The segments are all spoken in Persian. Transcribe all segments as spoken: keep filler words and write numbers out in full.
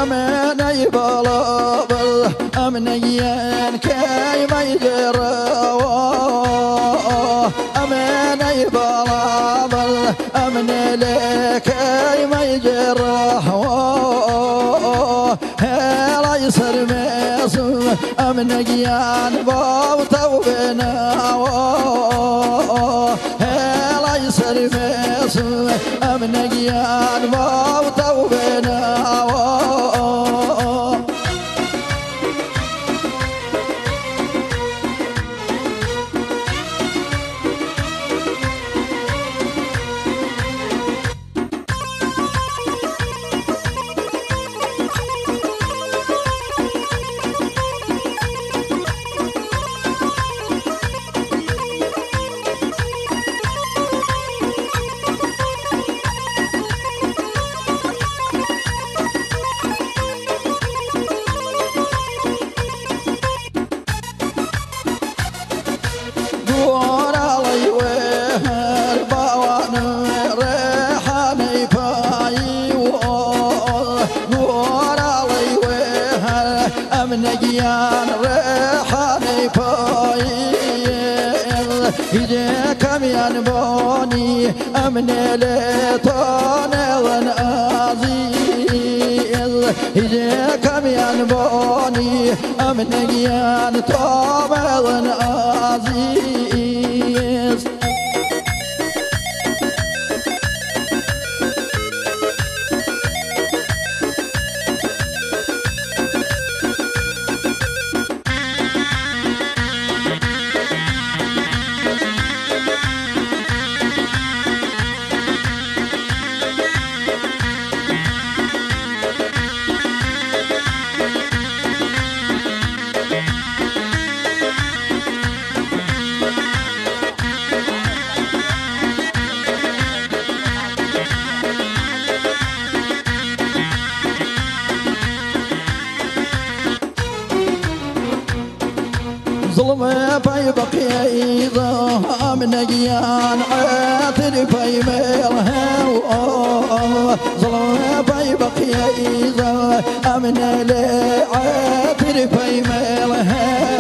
أمني بلابل أمنيان كي ما يجروا أمني بلابل أمني لكي ما يجروا هلا يصير مسوم أمنيان بوتا وبنا هلا يصير مسوم أمنيان بوتا وبنا أمنيان ريحاني بايل هجي كم ينبوني أمني لطاني ونأزيل هجي كم ينبوني أمنيان طامي ونأزيل ظلم باي بقي إيضا من جيان عاتر باي ميلها ظلم باي بقي إيضا من لي عاتر باي ميلها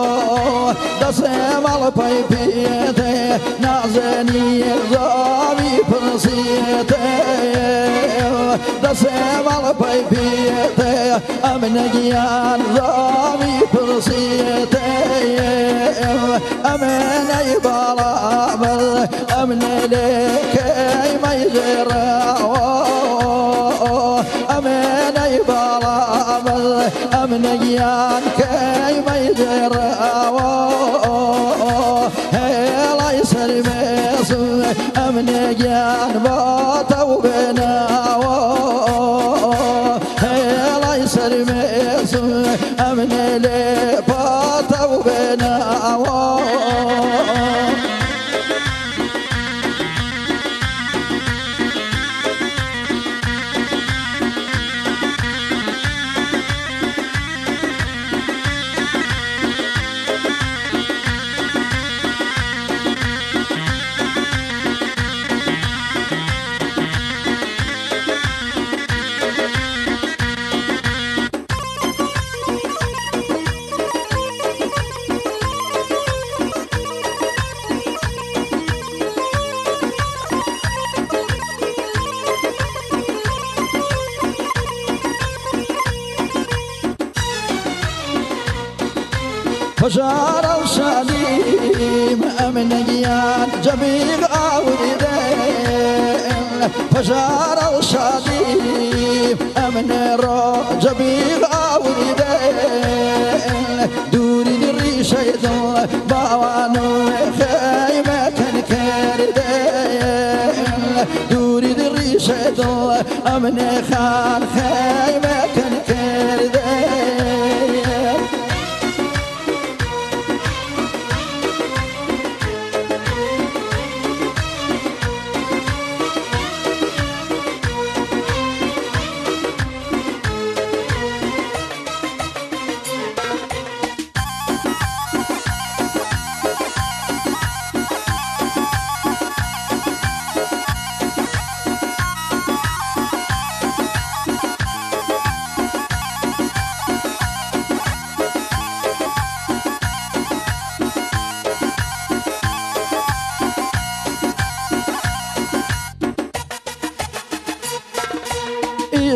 دسم على باي بيته نازني ضامي فرسيته دسم على باي بيته من جيان ضامي فرسيته أمني برابر أمني لكي ما يجروا أمني برابر أمني كي ما يجروا هلا يصير مسوم أمني بوتا وبنا هلا يصير مسوم أمني لبوتا وبنا فجار الشليم أمنيان جميل أولدين فجار الشليم أمن رو جميل أولدين دوري الريشة باوانو خيمة كان كاردين دوري الريشة أمن خان خيمة كان كاردين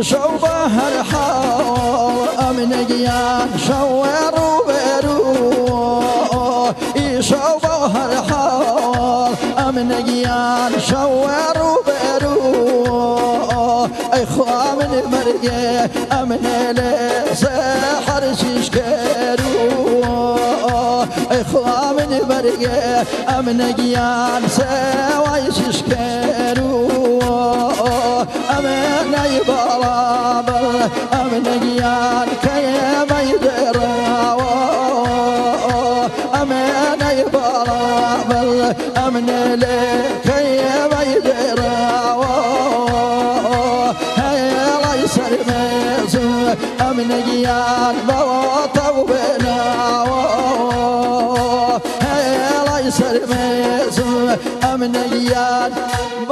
يشو بهر حال أمن جيان شوارو برو يشو بهر حال أمن جيان شوارو برو أي خوا من مرقى أمن لسحر ششكرو أي خوا من مرقى أمن جيان سواي ششكرو أمن يبرابر أمن جيان كيما يدراو أمن يبرابر أمن لك كيما يدراو يسر ميزو أمن جيان بوطو بناو يسر ميزو أمن جيان